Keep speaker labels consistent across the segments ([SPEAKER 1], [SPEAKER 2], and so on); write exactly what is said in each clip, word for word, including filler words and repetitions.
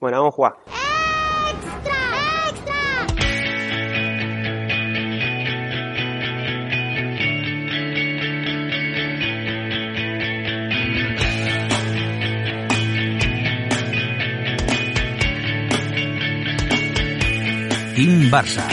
[SPEAKER 1] Bueno, vamos a jugar.
[SPEAKER 2] ¡Extra! ¡Extra!
[SPEAKER 3] Team Barça.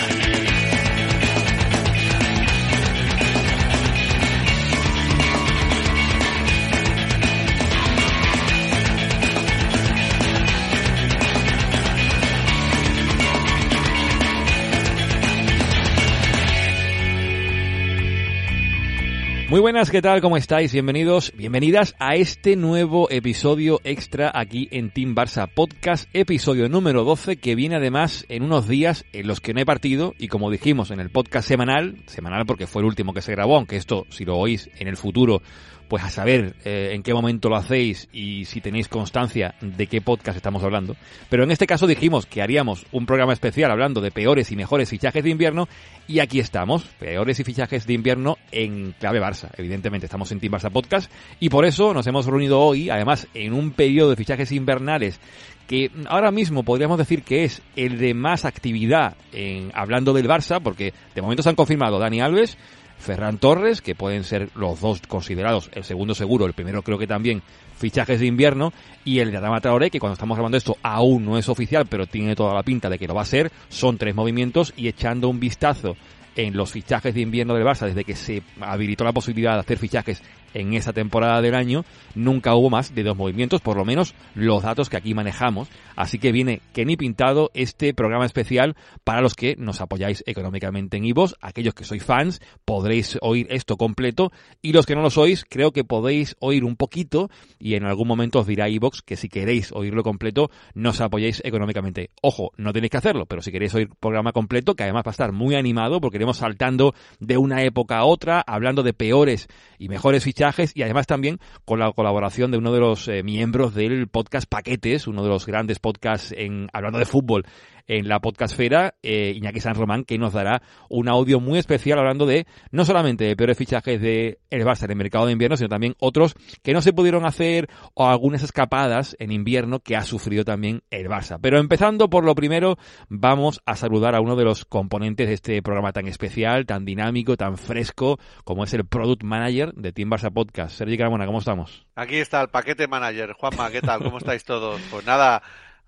[SPEAKER 4] Muy buenas, ¿qué tal? ¿Cómo estáis? Bienvenidos, bienvenidas a este nuevo episodio extra aquí en Team Barça Podcast, episodio número doce, que viene además en unos días en los que no hay partido y como dijimos en el podcast semanal, semanal porque fue el último que se grabó, aunque esto si lo oís en el futuro, pues a saber eh, en qué momento lo hacéis y si tenéis constancia de qué podcast estamos hablando. Pero en este caso dijimos que haríamos un programa especial hablando de peores y mejores fichajes de invierno y aquí estamos, peores y fichajes de invierno en clave Barça. Evidentemente estamos en Team Barça Podcast y por eso nos hemos reunido hoy, además en un periodo de fichajes invernales que ahora mismo podríamos decir que es el de más actividad en hablando del Barça, porque de momento se han confirmado Dani Alves, Ferran Torres, que pueden ser los dos considerados, el segundo seguro, el primero creo que también, fichajes de invierno, y el de Adama Traoré, que cuando estamos grabando esto aún no es oficial, pero tiene toda la pinta de que lo va a ser. Son tres movimientos y echando un vistazo en los fichajes de invierno del Barça, desde que se habilitó la posibilidad de hacer fichajes en esa temporada del año, nunca hubo más de dos movimientos, por lo menos los datos que aquí manejamos. Así que viene que ni pintado este programa especial para los que nos apoyáis económicamente en iVoox. Aquellos que sois fans podréis oír esto completo y los que no lo sois creo que podéis oír un poquito y en algún momento os dirá iVoox que si queréis oírlo completo nos apoyáis económicamente. Ojo, no tenéis que hacerlo, pero si queréis oír programa completo, que además va a estar muy animado porque iremos saltando de una época a otra, hablando de peores y mejores fichajes y además también con la colaboración de uno de los eh, miembros del podcast Paquetes, uno de los grandes podcasts en hablando de fútbol en la podcastfera, eh, Iñaki San Román, que nos dará un audio muy especial hablando de no solamente de peores fichajes de el Barça en el mercado de invierno, sino también otros que no se pudieron hacer o algunas escapadas en invierno que ha sufrido también el Barça. Pero empezando por lo primero, vamos a saludar a uno de los componentes de este programa tan especial, tan dinámico, tan fresco, como es el Product Manager de Team Barça Podcast. Sergi Carmona, ¿cómo estamos?
[SPEAKER 5] Aquí está el Paquete Manager. Juanma, ¿qué tal? ¿Cómo estáis todos? Pues nada,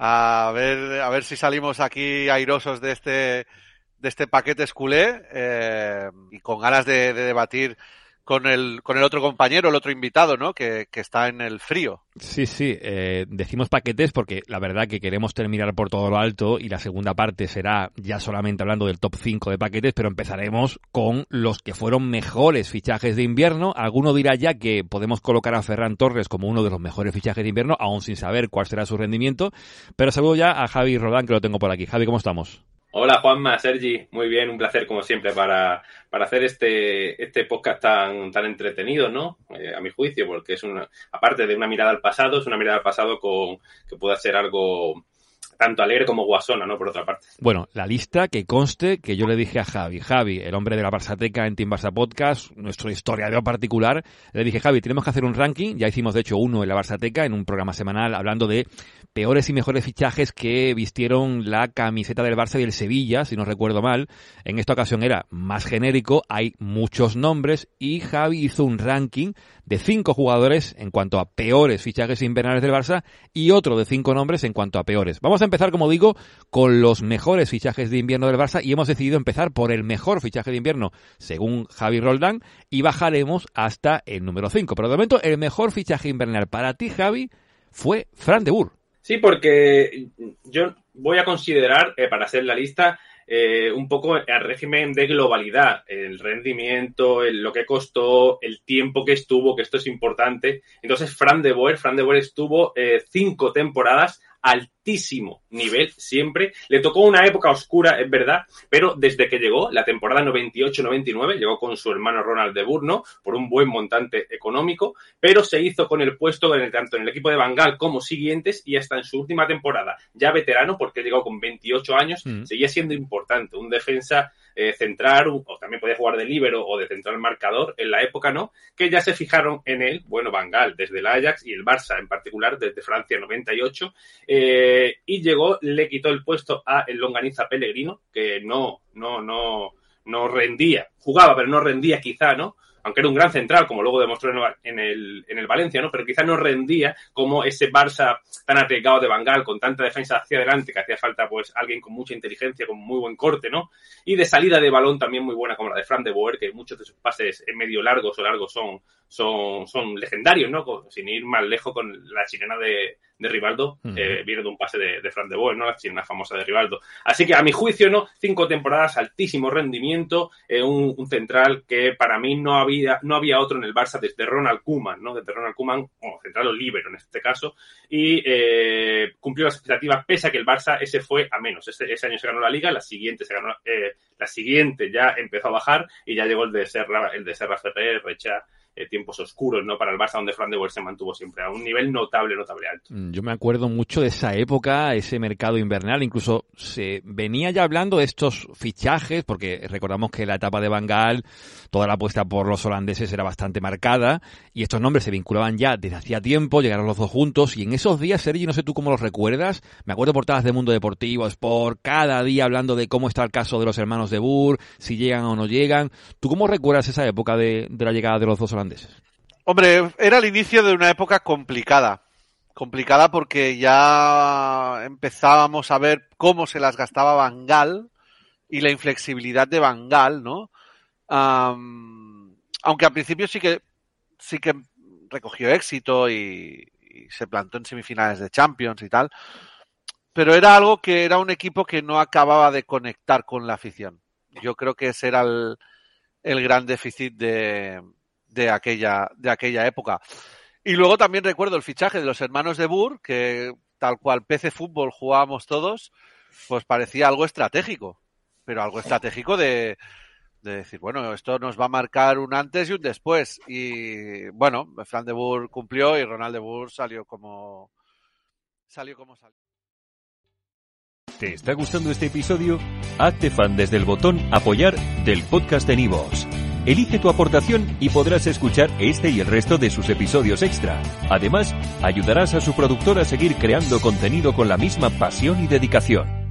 [SPEAKER 5] a ver a ver si salimos aquí airosos de este de este paquete esculé eh, y con ganas de, de debatir con el con el otro compañero, el otro invitado, ¿no? Que, que está en el frío.
[SPEAKER 4] Sí, sí, eh, decimos paquetes porque la verdad que queremos terminar por todo lo alto y la segunda parte será ya solamente hablando del top cinco de paquetes, pero empezaremos con los que fueron mejores fichajes de invierno. Alguno dirá ya que podemos colocar a Ferran Torres como uno de los mejores fichajes de invierno, aún sin saber cuál será su rendimiento, pero saludo ya a Javi Rodán, que lo tengo por aquí. Javi, ¿cómo estamos?
[SPEAKER 6] Hola Juanma, Sergi, muy bien, un placer como siempre para, para hacer este, este podcast tan, tan entretenido, ¿no? Eh, a mi juicio, porque es una, aparte de una mirada al pasado, es una mirada al pasado con, que pueda ser algo tanto alegre como guasona, ¿no? Por otra parte.
[SPEAKER 4] Bueno, la lista que conste que yo le dije a Javi, Javi, el hombre de la Barçateca en Team Barça Podcast, nuestro historiador particular, le dije, Javi, tenemos que hacer un ranking, ya hicimos de hecho uno en la Barçateca, en un programa semanal, hablando de peores y mejores fichajes que vistieron la camiseta del Barça y del Sevilla, si no recuerdo mal. En esta ocasión era más genérico, hay muchos nombres y Javi hizo un ranking de cinco jugadores en cuanto a peores fichajes invernales del Barça y otro de cinco nombres en cuanto a peores. Vamos a empezar, como digo, con los mejores fichajes de invierno del Barça y hemos decidido empezar por el mejor fichaje de invierno, según Javi Roldán, y bajaremos hasta el número cinco. Pero de momento, el mejor fichaje invernal para ti, Javi, fue Fran de Boer.
[SPEAKER 6] Sí, porque yo voy a considerar, eh, para hacer la lista, eh, un poco el régimen de globalidad, el rendimiento, el, lo que costó, el tiempo que estuvo, que esto es importante. Entonces, Fran de Boer, Fran de Boer estuvo eh, cinco temporadas altísimo nivel siempre. Le tocó una época oscura, es verdad, pero desde que llegó, la temporada noventa y ocho noventa y nueve, llegó con su hermano Ronald de Boer, ¿no? Por un buen montante económico, pero se hizo con el puesto en el, tanto en el equipo de Van Gaal como siguientes y hasta en su última temporada, ya veterano, porque llegó con veintiocho años, mm. seguía siendo importante, un defensa eh, central, o también podía jugar de líbero o de central marcador en la época, ¿no? Que ya se fijaron en él, bueno, Van Gaal desde el Ajax y el Barça en particular desde Francia noventa y ocho, eh, y llegó, le quitó el puesto a el longaniza Pellegrino, que no, no, no, no rendía, jugaba pero no rendía quizá, ¿no? Aunque era un gran central, como luego demostró en el, en el Valencia, ¿no? Pero quizás no rendía como ese Barça tan arriesgado de Van Gaal, con tanta defensa hacia adelante, que hacía falta, pues, alguien con mucha inteligencia, con muy buen corte, ¿no? Y de salida de balón también muy buena, como la de Frank de Boer, que muchos de sus pases en medio largos o largos son, son, son legendarios, ¿no? Sin ir más lejos con la chilena de, de Rivaldo, uh-huh. eh, viene de un pase de, de Frank de Boer, ¿no? La chilena famosa de Rivaldo. Así que, a mi juicio, ¿no? Cinco temporadas, altísimo rendimiento, eh, un, un central que para mí no había no había otro en el Barça desde Ronald Koeman, ¿no? Desde Ronald Koeman, como central o líbero en este caso, y eh, cumplió las expectativas, pese a que el Barça ese fue a menos. Ese, ese año se ganó la Liga, la siguiente se ganó, eh, la siguiente ya empezó a bajar y ya llegó el de Serra, el de Serra Ferrer, Recha, eh, tiempos oscuros, ¿no? Para el Barça, donde Frank de Boer se mantuvo siempre a un nivel notable, notable alto.
[SPEAKER 4] Yo me acuerdo mucho de esa época, ese mercado invernal, incluso se venía ya hablando de estos fichajes, porque recordamos que la etapa de Van Gaal, toda la apuesta por los holandeses era bastante marcada, y estos nombres se vinculaban ya desde hacía tiempo, llegaron los dos juntos, y en esos días, Sergi, no sé tú cómo los recuerdas, me acuerdo portadas de Mundo Deportivo, Sport, cada día hablando de cómo está el caso de los hermanos de Boer, si llegan o no llegan. ¿Tú cómo recuerdas esa época de, de la llegada de los dos holandeses?
[SPEAKER 5] Hombre, era el inicio de una época complicada. Complicada porque ya empezábamos a ver cómo se las gastaba Van Gaal y la inflexibilidad de Van Gaal, ¿no? Um, aunque al principio sí que sí que recogió éxito y, y se plantó en semifinales de Champions y tal, pero era algo que era un equipo que no acababa de conectar con la afición. Yo creo que ese era el, el gran déficit de de aquella de aquella época. Y luego también recuerdo el fichaje de los hermanos de Boer, que tal cual P C Fútbol jugábamos todos, pues parecía algo estratégico, pero algo estratégico de, de decir, bueno, esto nos va a marcar un antes y un después. Y bueno, Frank de Boer cumplió y Ronald de Boer salió como salió como salió.
[SPEAKER 1] ¿Te está gustando este episodio? Hazte fan desde el botón Apoyar del podcast de Nivos. Elige tu aportación y podrás escuchar este y el resto de sus episodios extra. Además, ayudarás a su productor a seguir creando contenido con la misma pasión y dedicación.